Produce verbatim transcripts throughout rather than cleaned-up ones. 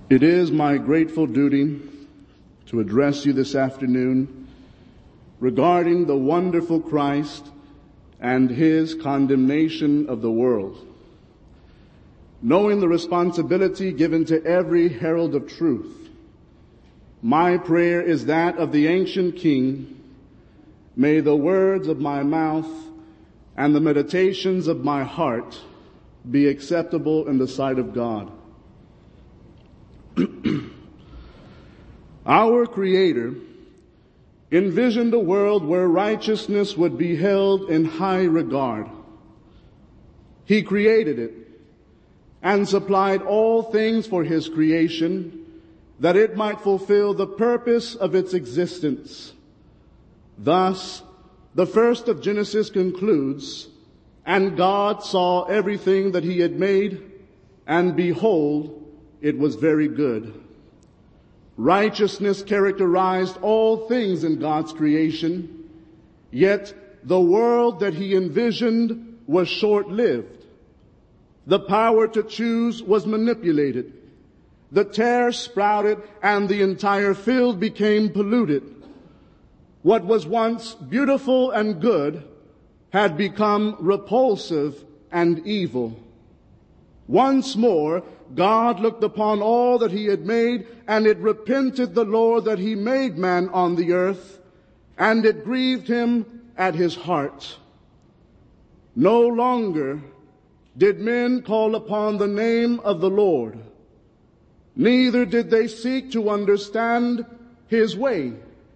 It is my grateful duty to address you this afternoon regarding the wonderful Christ and his condemnation of the world. Knowing the responsibility given to every herald of truth, my prayer is that of the ancient King. May the words of my mouth and the meditations of my heart be acceptable in the sight of God. Our Creator envisioned a world where righteousness would be held in high regard. He created it and supplied all things for his creation that it might fulfill the purpose of its existence. Thus, the first of Genesis concludes, "And God saw everything that he had made, and behold, it was very good." Righteousness characterized all things in God's creation, yet the world that he envisioned was short-lived. The power to choose was manipulated. The tares sprouted and the entire field became polluted. What was once beautiful and good had become repulsive and evil. Once more, God looked upon all that he had made, and it repented the Lord that he made man on the earth, and it grieved him at his heart. No longer did men call upon the name of the Lord, neither did they seek to understand his way.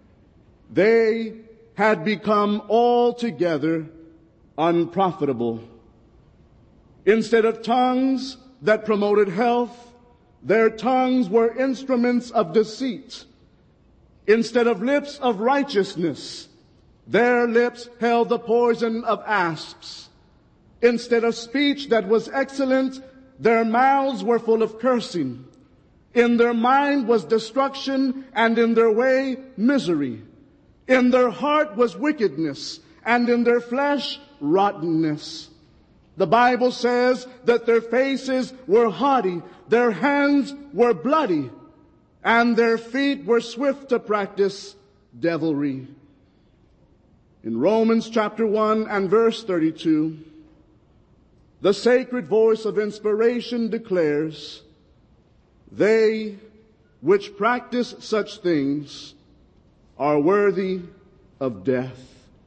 They had become altogether unprofitable. Instead of tongues that promoted health, their tongues were instruments of deceit. Instead of lips of righteousness, their lips held the poison of asps. Instead of speech that was excellent, their mouths were full of cursing. In their mind was destruction, and in their way misery. In their heart was wickedness, and in their flesh rottenness. The Bible says that their faces were haughty, their hands were bloody, and their feet were swift to practice devilry. In Romans chapter one and verse thirty-two, the sacred voice of inspiration declares, "They which practice such things are worthy of death."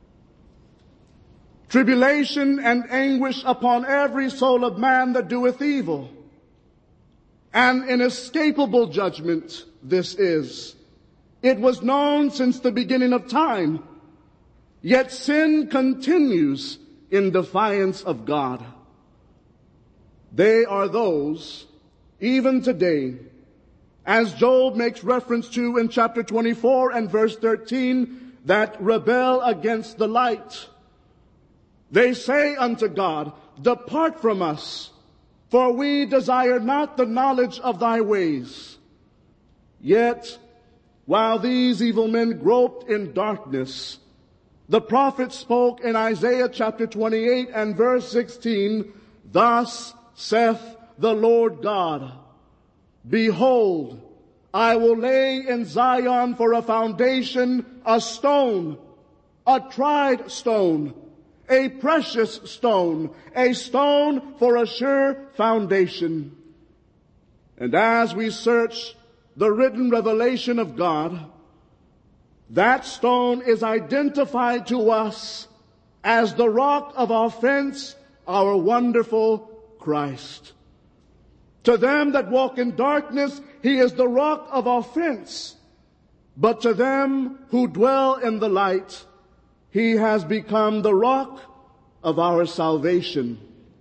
Tribulation and anguish upon every soul of man that doeth evil. An inescapable judgment this is. It was known since the beginning of time. Yet sin continues in defiance of God. They are those, even today, as Job makes reference to in chapter twenty-four and verse thirteen, that rebel against the light. They say unto God, "Depart from us, for we desire not the knowledge of thy ways." Yet, while these evil men groped in darkness, the prophet spoke in Isaiah chapter twenty-eight and verse sixteen, "Thus saith the Lord God, Behold, I will lay in Zion for a foundation a stone, a tried stone, a precious stone, a stone for a sure foundation." And as we search the written revelation of God, that stone is identified to us as the rock of offense, our wonderful Christ. To them that walk in darkness, he is the rock of offense. But to them who dwell in the light, he has become the rock of our salvation.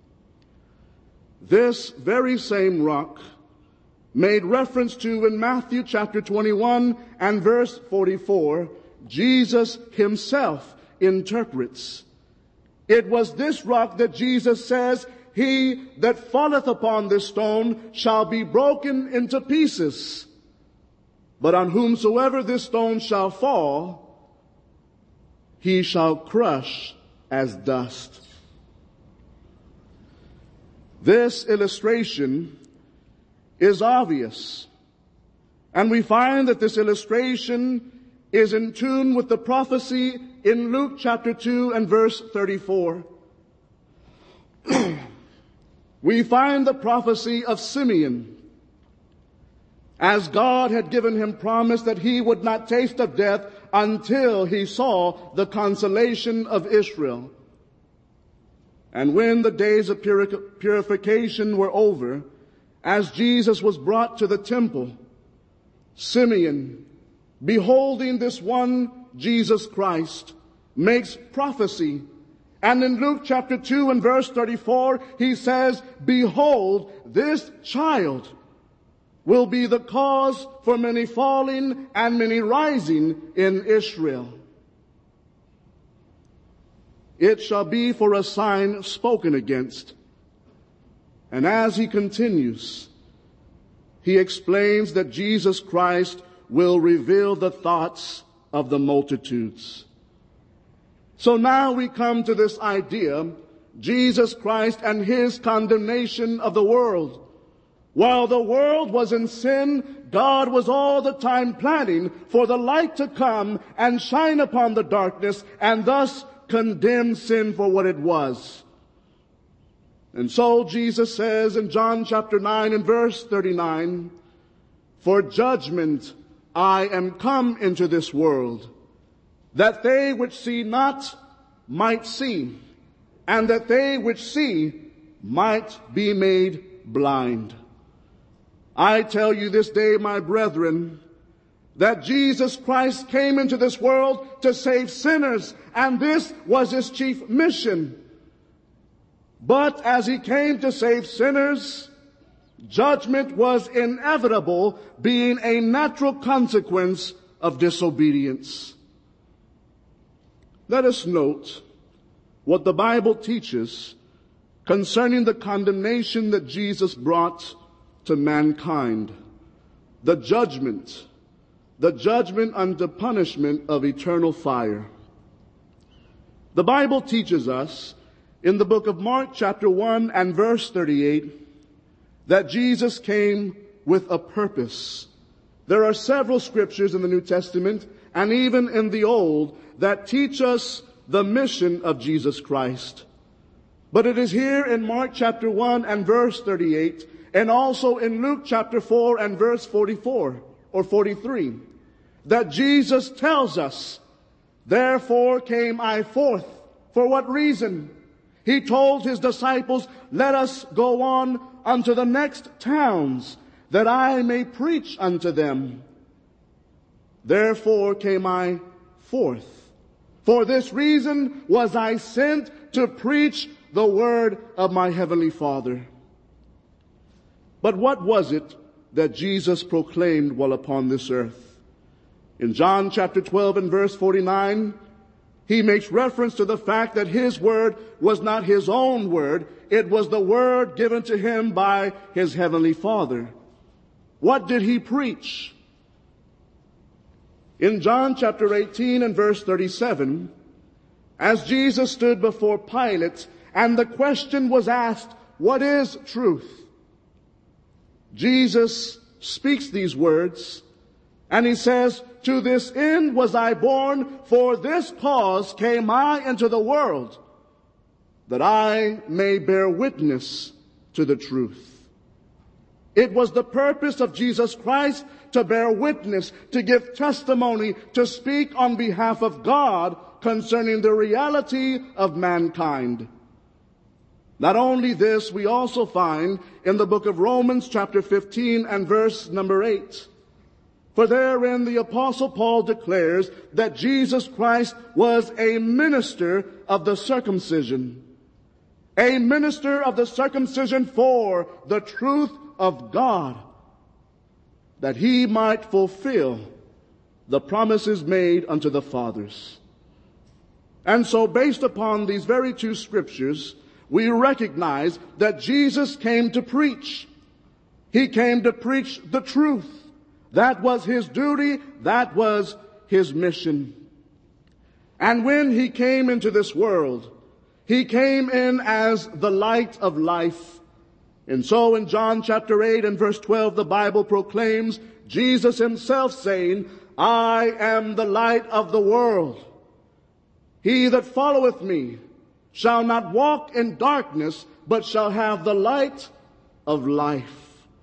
This very same rock, made reference to in Matthew chapter twenty-one and verse forty-four, Jesus himself interprets. It was this rock that Jesus says, "He that falleth upon this stone shall be broken into pieces. But on whomsoever this stone shall fall, he shall crush as dust." This illustration is obvious And we find that this illustration is in tune with the prophecy in Luke chapter two and verse thirty-four. We find the prophecy of Simeon, as God had given him promise that he would not taste of death until he saw the consolation of Israel. And when the days of puri- purification were over, as Jesus was brought to the temple, Simeon, beholding this one Jesus Christ, makes prophecy. And in Luke chapter two and verse thirty-four, he says, "Behold, this child will be the cause for many falling and many rising in Israel. It shall be for a sign spoken against." And as he continues, he explains that Jesus Christ will reveal the thoughts of the multitudes. So now we come to this idea, Jesus Christ and his condemnation of the world. While the world was in sin, God was all the time planning for the light to come and shine upon the darkness and thus condemn sin for what it was. And so Jesus says in John chapter nine and verse thirty-nine, "For judgment I am come into this world, that they which see not might see, and that they which see might be made blind." I tell you this day, my brethren, that Jesus Christ came into this world to save sinners, and this was his chief mission. But as he came to save sinners, judgment was inevitable, being a natural consequence of disobedience. Let us note what the Bible teaches concerning the condemnation that Jesus brought to mankind. The judgment, the judgment unto punishment of eternal fire. The Bible teaches us in the book of Mark chapter one and verse thirty-eight that Jesus came with a purpose. There are several scriptures in the New Testament and even in the Old that teach us the mission of Jesus Christ. But it is here in Mark chapter one and verse thirty-eight, and also in Luke chapter four and verse forty-four or forty-three, that Jesus tells us, "Therefore came I forth." For what reason? He told his disciples, "Let us go on unto the next towns, that I may preach unto them. Therefore came I forth. For this reason was I sent to preach the word of my heavenly Father." But what was it that Jesus proclaimed while upon this earth? In John chapter twelve and verse forty-nine, he makes reference to the fact that his word was not his own word. It was the word given to him by his heavenly Father. What did he preach? In John chapter eighteen and verse thirty-seven, as Jesus stood before Pilate and the question was asked, "What is truth?" Jesus speaks these words and he says, "To this end was I born, for this cause came I into the world, that I may bear witness to the truth." It was the purpose of Jesus Christ to bear witness, to give testimony, to speak on behalf of God concerning the reality of mankind. Not only this, we also find in the book of Romans chapter fifteen and verse number eight. For therein the Apostle Paul declares that Jesus Christ was a minister of the circumcision. A minister of the circumcision for the truth of God, that he might fulfill the promises made unto the fathers. And so based upon these very two scriptures, we recognize that Jesus came to preach. He came to preach the truth. That was his duty. That was his mission. And when he came into this world, he came in as the light of life. And so in John chapter eight and verse twelve, the Bible proclaims Jesus himself saying, I am the light of the world. He that followeth me shall not walk in darkness, but shall have the light of life.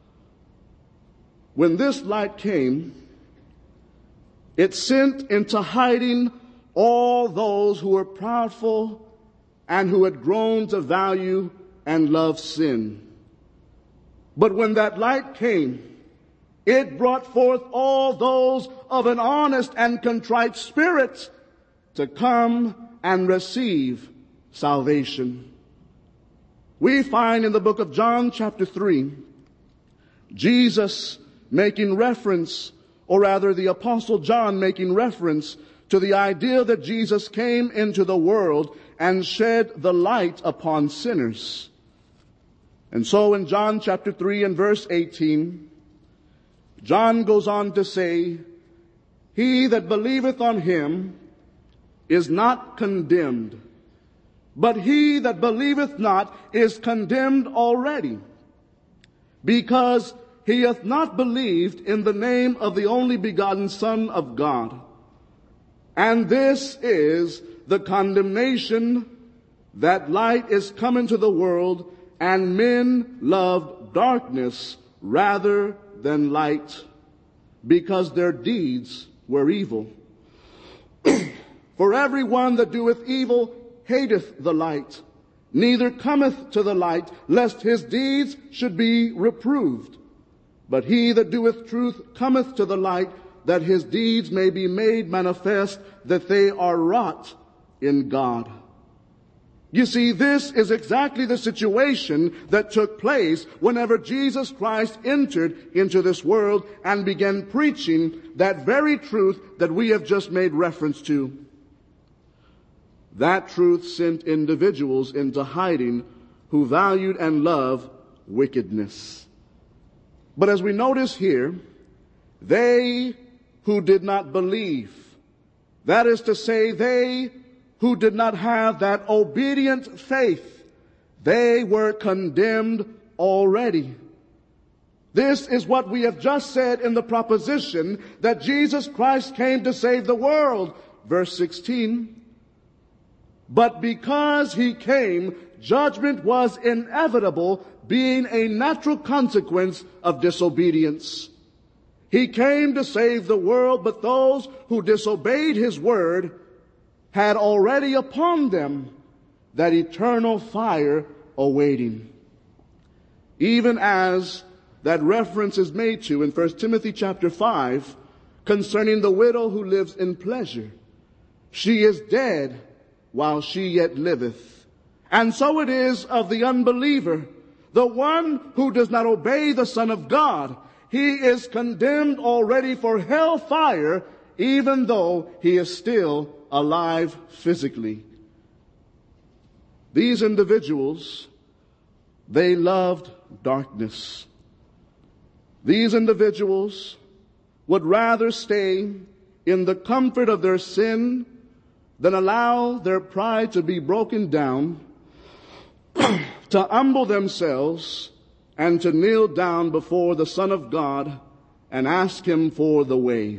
When this light came, it sent into hiding all those who were proudful and who had grown to value and love sin. But when that light came, it brought forth all those of an honest and contrite spirit to come and receive salvation. We find in the book of John chapter three, Jesus making reference, or rather the Apostle John making reference to the idea that Jesus came into the world and shed the light upon sinners. And so in John chapter three and verse eighteen, John goes on to say, he that believeth on him is not condemned, but he that believeth not is condemned already, because he hath not believed in the name of the only begotten Son of God. And this is the condemnation, that light is come into the world, and men loved darkness rather than light, because their deeds were evil. For every one that doeth evil hateth the light, neither cometh to the light, lest his deeds should be reproved. But he that doeth truth cometh to the light, that his deeds may be made manifest, that they are wrought in God. You see, this is exactly the situation that took place whenever Jesus Christ entered into this world and began preaching that very truth that we have just made reference to. That truth sent individuals into hiding who valued and loved wickedness. But as we notice here, they who did not believe, that is to say, they who did not have that obedient faith, they were condemned already. This is what we have just said in the proposition that Jesus Christ came to save the world. Verse sixteen. But because he came, judgment was inevitable, being a natural consequence of disobedience. He came to save the world, but those who disobeyed his word had already upon them that eternal fire awaiting. Even as that reference is made to in First Timothy chapter five concerning the widow who lives in pleasure. She is dead while she yet liveth. And so it is of the unbeliever, the one who does not obey the Son of God. He is condemned already for hell fire, even though he is still alive physically. These individuals, they loved darkness. These individuals would rather stay in the comfort of their sin than allow their pride to be broken down, to humble themselves, and to kneel down before the Son of God and ask him for the way.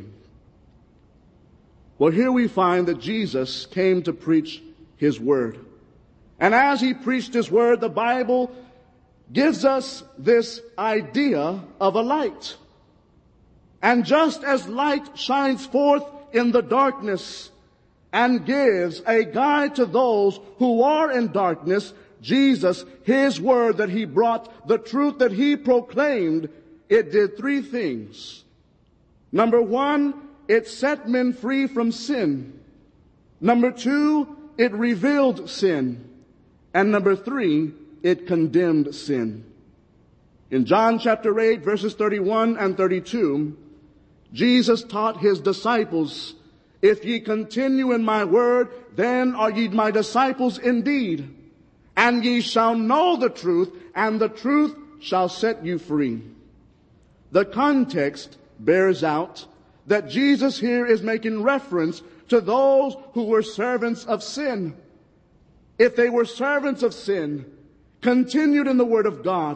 Well, here we find that Jesus came to preach his word. And as he preached his word, the Bible gives us this idea of a light. And just as light shines forth in the darkness and gives a guide to those who are in darkness, Jesus, his word that he brought, the truth that he proclaimed, it did three things. Number one, it set men free from sin. Number two, it revealed sin. And number three, it condemned sin. In John chapter eight, verses thirty-one and thirty-two, Jesus taught his disciples, if ye continue in my word, then are ye my disciples indeed. And ye shall know the truth, and the truth shall set you free. The context bears out that Jesus here is making reference to those who were servants of sin. If they were servants of sin, continued in the word of God,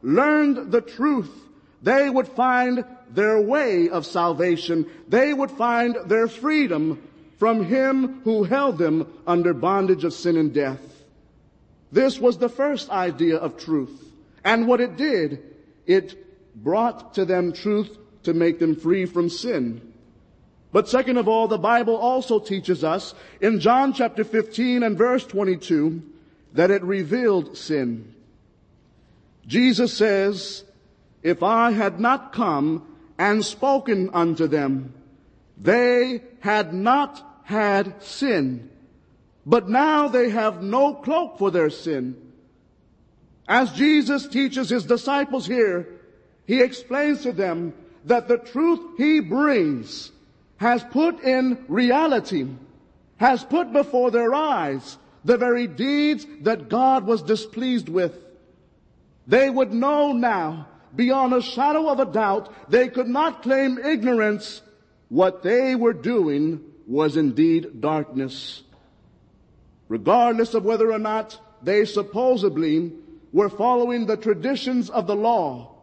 learned the truth, they would find their way of salvation. They would find their freedom from him who held them under bondage of sin and death. This was the first idea of truth. And what it did, it brought to them truth to make them free from sin. But second of all, the Bible also teaches us in John chapter fifteen and verse twenty-two that it revealed sin. Jesus says, "If I had not come and spoken unto them, they had not had sin. But now they have no cloak for their sin." As Jesus teaches his disciples here, he explains to them that the truth he brings has put in reality, has put before their eyes the very deeds that God was displeased with. They would know now, beyond a shadow of a doubt, they could not claim ignorance. What they were doing was indeed darkness. Regardless of whether or not they supposedly were following the traditions of the law,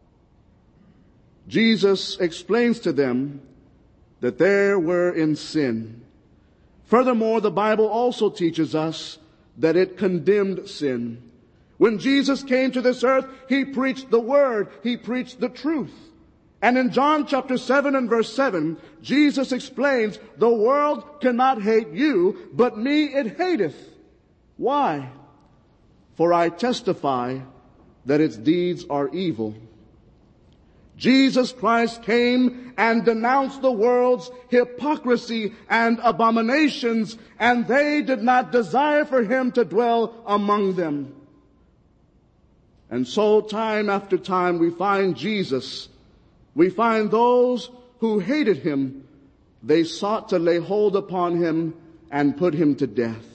Jesus explains to them that they were in sin. Furthermore, the Bible also teaches us that it condemned sin. When Jesus came to this earth, he preached the word, he preached the truth. And in John chapter seven and verse seven, Jesus explains, "The world cannot hate you, but me it hateth." Why? "For I testify that its deeds are evil." Jesus Christ came and denounced the world's hypocrisy and abominations, and they did not desire for him to dwell among them. And so time after time we find Jesus, we find those who hated him, they sought to lay hold upon him and put him to death.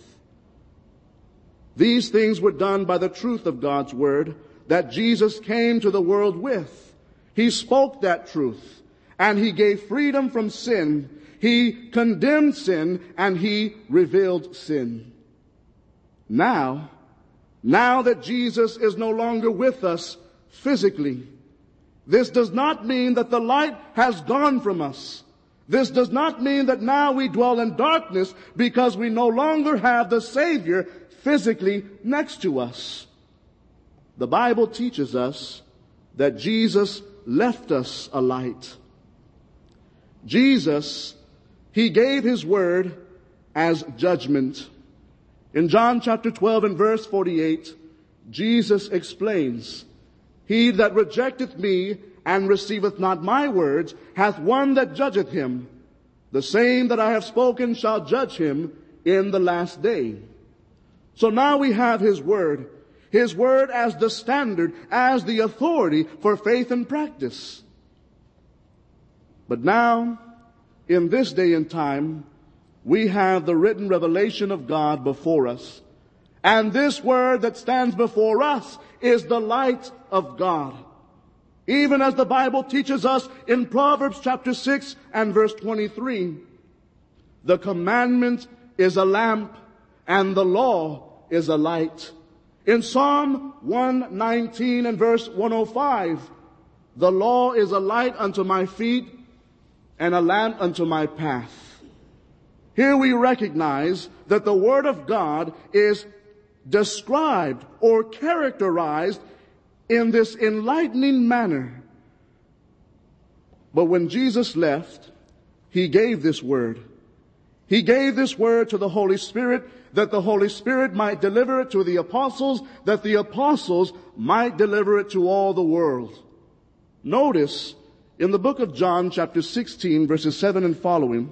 These things were done by the truth of God's word that Jesus came to the world with. He spoke that truth, and he gave freedom from sin. He condemned sin, and he revealed sin. Now, now that Jesus is no longer with us physically, this does not mean that the light has gone from us. This does not mean that now we dwell in darkness because we no longer have the Savior physically next to us. The Bible teaches us that Jesus left us a light. Jesus, he gave his word as judgment. In John chapter twelve and verse forty-eight, Jesus explains, "He that rejecteth me and receiveth not my words hath one that judgeth him. The same that I have spoken shall judge him in the last day." So now we have his word. His word as the standard, as the authority for faith and practice. But now, in this day and time, we have the written revelation of God before us. And this word that stands before us is the light of God. Even as the Bible teaches us in Proverbs chapter six and verse twenty-three, "The commandment is a lamp, and the law is a light." In Psalm one nineteen and verse one oh five, "The law is a light unto my feet and a lamp unto my path." Here we recognize that the Word of God is described or characterized in this enlightening manner. But when Jesus left, he gave this word. He gave this word to the Holy Spirit, that the Holy Spirit might deliver it to the apostles, that the apostles might deliver it to all the world. Notice in the book of John chapter sixteen verses seven and following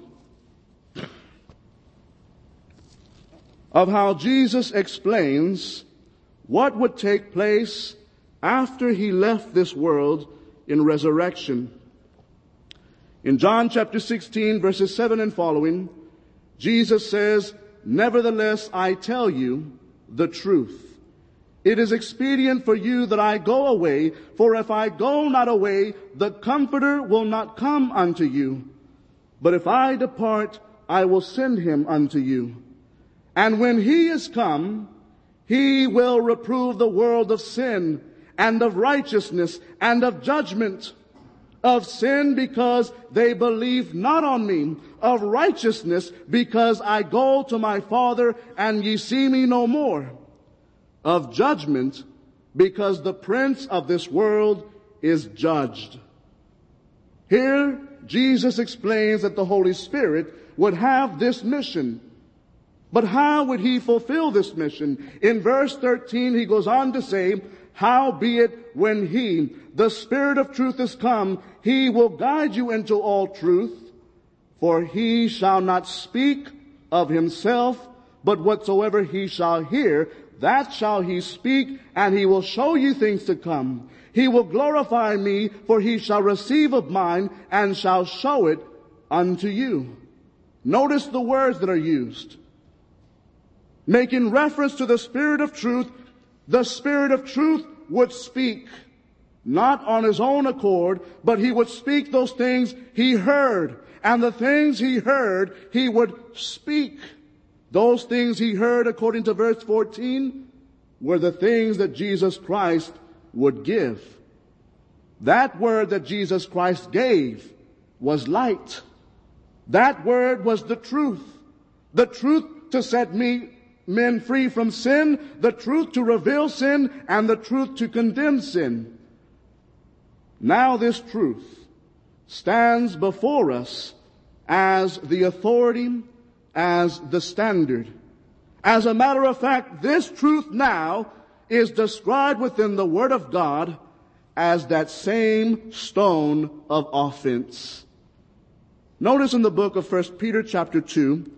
of how Jesus explains what would take place after he left this world in resurrection. In John chapter sixteen verses seven and following, Jesus says, "Nevertheless, I tell you the truth. It is expedient for you that I go away, for if I go not away, the Comforter will not come unto you. But if I depart, I will send him unto you. And when he is come, he will reprove the world of sin, and of righteousness, and of judgment. Of sin, because they believe not on me. Of righteousness, because I go to my Father, and ye see me no more. Of judgment, because the prince of this world is judged. Here, Jesus explains that the Holy Spirit would have this mission. But how would he fulfill this mission? In verse thirteen, he goes on to say, howbeit when he, the Spirit of truth, is come, he will guide you into all truth. For he shall not speak of himself, but whatsoever he shall hear, that shall he speak, and he will show you things to come. He will glorify me, for he shall receive of mine, and shall show it unto you. Notice the words that are used. Making reference to the Spirit of truth, the Spirit of truth would speak, not on his own accord, but he would speak those things he heard. And the things he heard, he would speak. Those things he heard, according to verse fourteen, were the things that Jesus Christ would give. That word that Jesus Christ gave was light. That word was the truth. The truth to set me men free from sin, the truth to reveal sin, and the truth to condemn sin. Now this truth stands before us as the authority, as the standard. As a matter of fact, this truth now is described within the Word of God as that same stone of offense. Notice in the book of First Peter chapter two,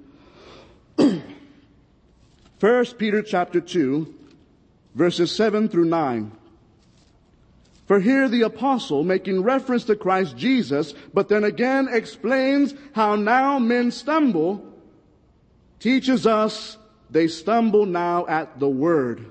First Peter chapter two, verses seven through nine. For here the apostle, making reference to Christ Jesus, but then again explains how now men stumble, teaches us they stumble now at the word.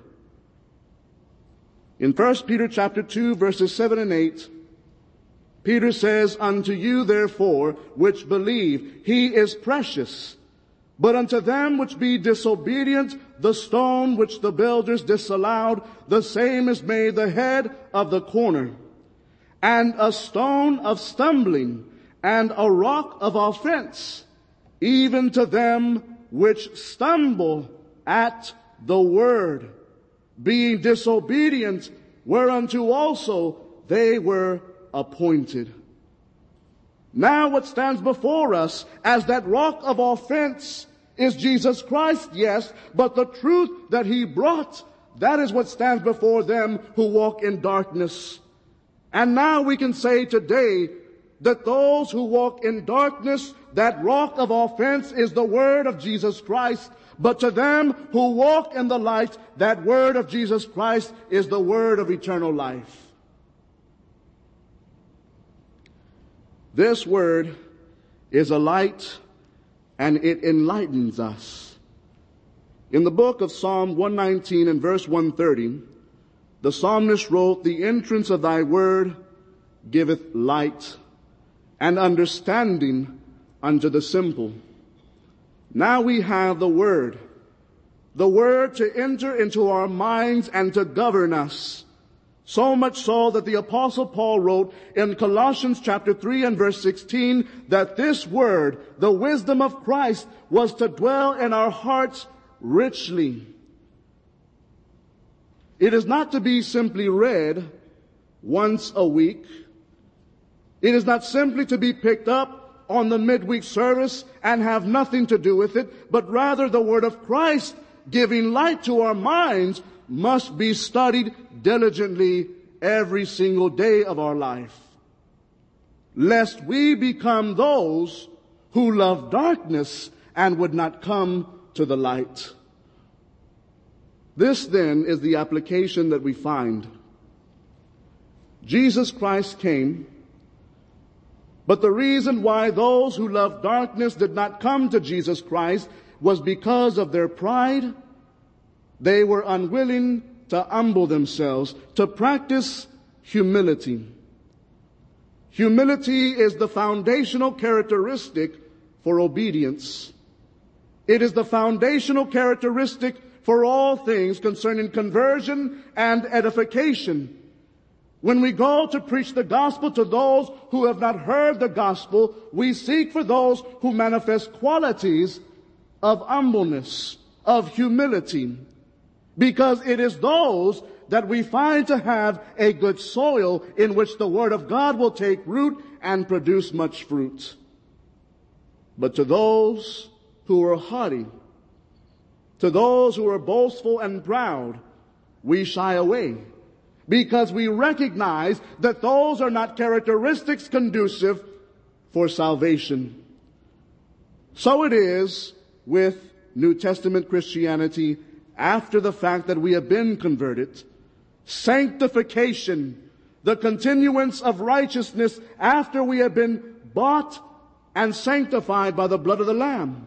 In First Peter chapter two, verses seven and eight, Peter says, unto you therefore which believe, he is precious. But unto them which be disobedient, the stone which the builders disallowed, the same is made the head of the corner, and a stone of stumbling, and a rock of offense, even to them which stumble at the word, being disobedient, whereunto also they were appointed. Now what stands before us as that rock of offense is Jesus Christ, yes, but the truth that he brought, that is what stands before them who walk in darkness. And now we can say today that those who walk in darkness, that rock of offense is the word of Jesus Christ. But to them who walk in the light, that word of Jesus Christ is the word of eternal life. This word is a light, and it enlightens us. In the book of Psalm one nineteen and verse one thirty, the psalmist wrote, the entrance of thy word giveth light, and understanding unto the simple. Now we have the word, the word to enter into our minds and to govern us. So much so that the apostle Paul wrote in Colossians chapter three and verse sixteen that this word, the wisdom of Christ, was to dwell in our hearts richly. It is not to be simply read once a week. It is not simply to be picked up on the midweek service and have nothing to do with it, but rather the word of Christ giving light to our minds must be studied diligently every single day of our life, lest we become those who love darkness and would not come to the light. This then is the application that we find. Jesus Christ came, but the reason why those who love darkness did not come to Jesus Christ was because of their pride. They were unwilling to humble themselves, to practice humility. Humility is the foundational characteristic for obedience. It is the foundational characteristic for all things concerning conversion and edification. When we go to preach the gospel to those who have not heard the gospel, we seek for those who manifest qualities of humbleness, of humility, because it is those that we find to have a good soil in which the word of God will take root and produce much fruit. But to those who are haughty, to those who are boastful and proud, we shy away, because we recognize that those are not characteristics conducive for salvation. So it is with New Testament Christianity after the fact that we have been converted. Sanctification, the continuance of righteousness after we have been bought and sanctified by the blood of the Lamb.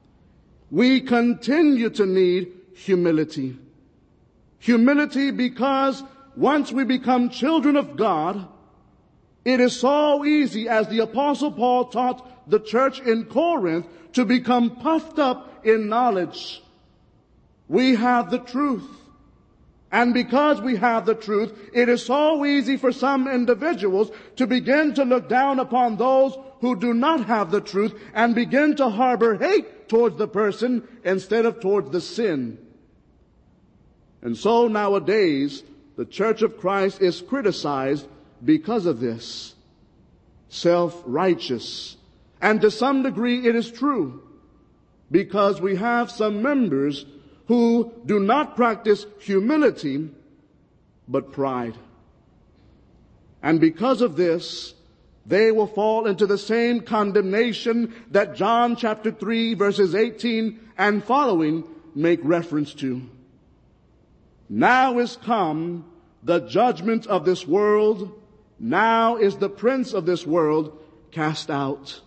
We continue to need humility. Humility because once we become children of God, it is so easy, as the Apostle Paul taught the church in Corinth, to become puffed up in knowledge. We have the truth. And because we have the truth, it is so easy for some individuals to begin to look down upon those who do not have the truth and begin to harbor hate towards the person instead of towards the sin. And so nowadays, the Church of Christ is criticized because of this. Self-righteous. And to some degree it is true, because we have some members who do not practice humility, but pride. And because of this, they will fall into the same condemnation that John chapter three verses eighteen and following make reference to. Now is come the judgment of this world. Now is the prince of this world cast out.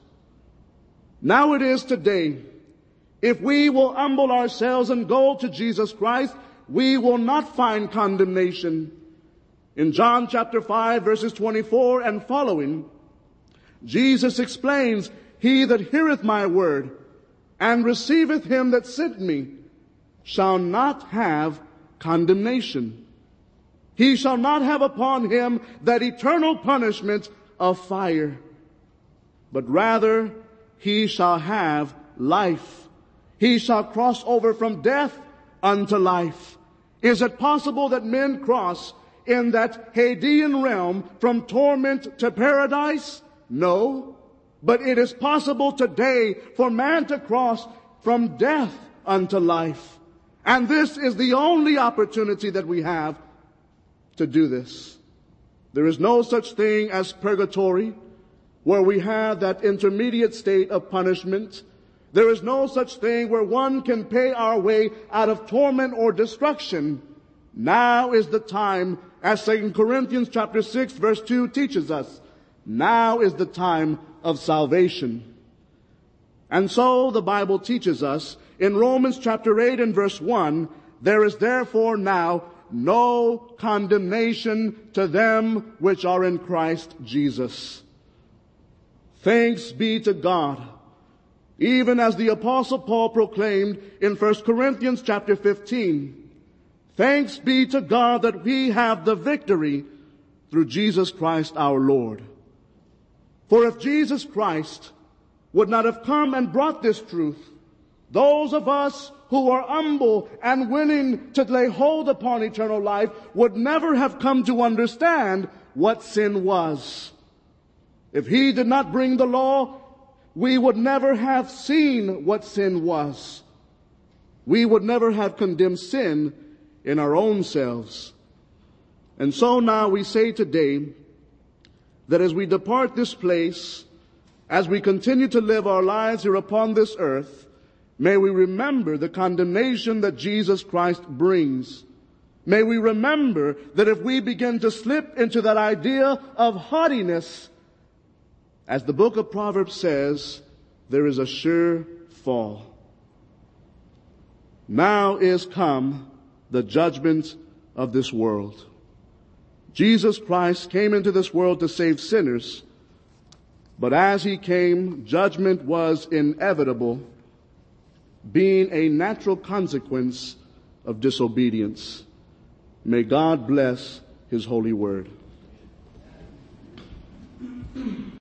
Now it is today. If we will humble ourselves and go to Jesus Christ, we will not find condemnation. In John chapter five verses twenty-four and following, Jesus explains, "He that heareth my word and receiveth him that sent me shall not have condemnation. He shall not have upon him that eternal punishment of fire, but rather he shall have life. He shall cross over from death unto life." Is it possible that men cross in that Hadean realm from torment to paradise? No. But it is possible today for man to cross from death unto life. And this is the only opportunity that we have to do this. There is no such thing as purgatory, where we have that intermediate state of punishment. There is no such thing where one can pay our way out of torment or destruction. Now is the time, as Second Corinthians chapter six verse two teaches us, now is the time of salvation. And so the Bible teaches us in Romans chapter eight and verse one, "There is therefore now no condemnation to them which are in Christ Jesus." Thanks be to God. Even as the Apostle Paul proclaimed in First Corinthians chapter fifteen, "Thanks be to God that we have the victory through Jesus Christ our Lord." For if Jesus Christ would not have come and brought this truth, those of us who are humble and willing to lay hold upon eternal life would never have come to understand what sin was. If he did not bring the law, we would never have seen what sin was. We would never have condemned sin in our own selves. And so now we say today that as we depart this place, as we continue to live our lives here upon this earth, may we remember the condemnation that Jesus Christ brings. May we remember that if we begin to slip into that idea of haughtiness, as the book of Proverbs says, there is a sure fall. Now is come the judgment of this world. Jesus Christ came into this world to save sinners, but as he came, judgment was inevitable, being a natural consequence of disobedience. May God bless his holy word. Amen.